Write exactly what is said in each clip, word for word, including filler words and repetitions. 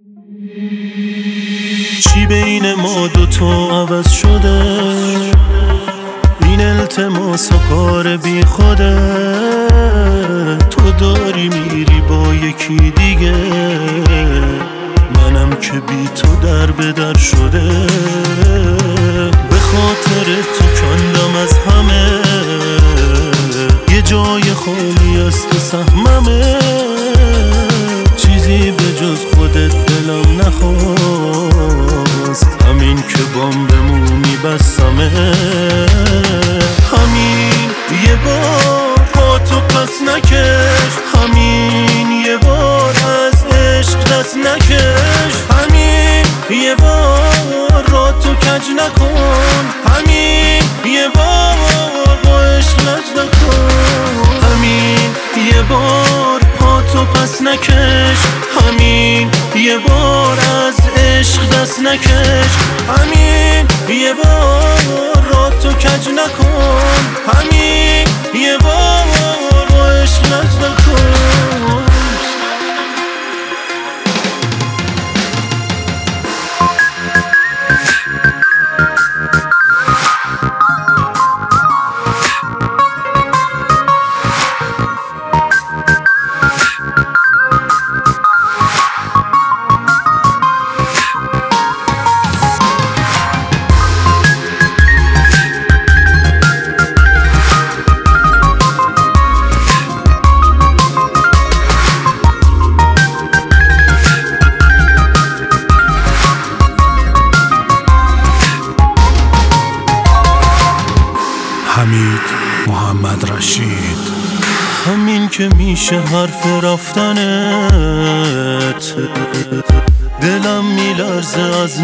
چی بین ما دوتا عوض شده؟ این التماس و کار بی خوده. تو داری میری با یکی دیگه، منم که بی تو در به در شده. به خاطر تو کندم از همه، یه جای خالی است تو سهممه. چیزی به جز خودت دلم نخواست، همین که بام بمونی بسمه. همین یه بار پا تو پس نکش، همین یه بار از عشق دست نکش. همین یه بار را تو کج نکن، همین یه بار با عشق لج نکن. همین یه بار پا تو پس نکش، همین یه بار از عشق دست نکش. همین یه بار را تو کج نکن، همین یه بار با عشق لج نکن. حمید محمد رشید. همین که میشه حرف رفتنت، دلم میلرزه از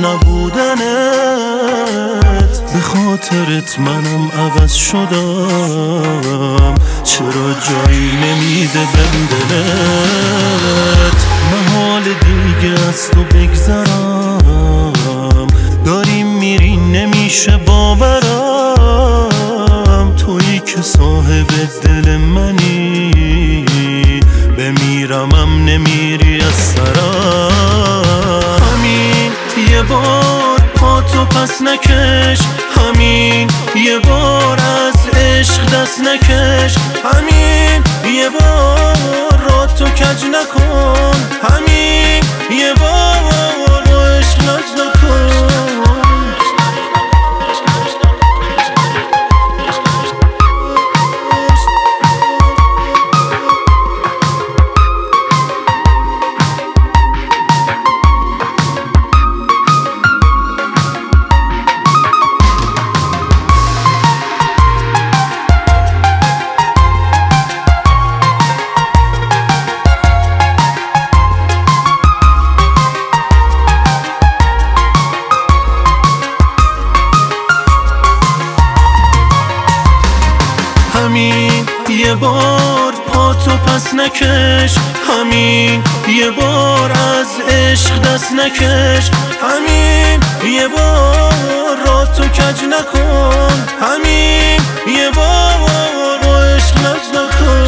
نبودنت. به خاطرت منم عوض شدم، چرا جایی نمیده بهم دلت. محال دیگه از تو بگذرم، داریم میری نمیشه باورم. تویی که صاحب دل منی، بمیرمم نمیری از سرم. همین یه بار پا تو پس نکش، همین یه بار از عشق دست نکش. همین یه بار را تو کج نکن، همین یه بار با عشق لج نکن. همین یه بار پا تو پس نکش، همین یه بار از عشق دست نکش. همین یه بار را تو کج نکن، همین یه بار با عشق لج نکن.